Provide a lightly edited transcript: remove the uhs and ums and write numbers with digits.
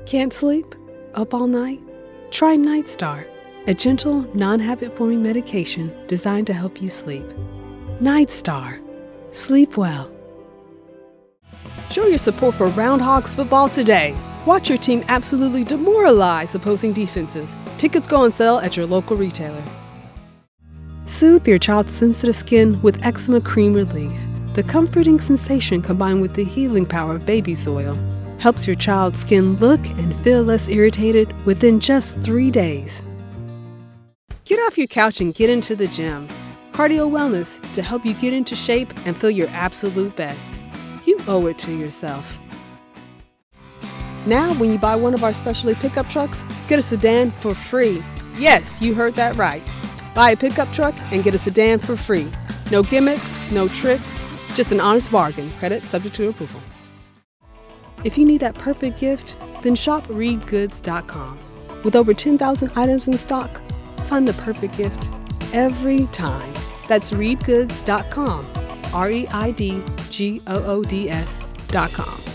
Can't sleep? Up all night? Try Nightstar, a gentle, non-habit-forming medication designed to help you sleep. Nightstar. Sleep well. Show your support for Round Hogs football today. Watch your team absolutely demoralize opposing defenses. Tickets go on sale at your local retailer. Soothe your child's sensitive skin with Eczema Cream Relief. The comforting sensation combined with the healing power of baby soil helps your child's skin look and feel less irritated within just 3 days. Get off your couch and get into the gym. Cardio Wellness to help you get into shape and feel your absolute best. You owe it to yourself. Now, when you buy one of our specialty pickup trucks, get a sedan for free. Yes, you heard that right. Buy a pickup truck and get a sedan for free. No gimmicks, no tricks, just an honest bargain. Credit subject to approval. If you need that perfect gift, then shop ReedGoods.com. With over 10,000 items in stock, find the perfect gift every time. That's ReedGoods.com. ReidGoods.com.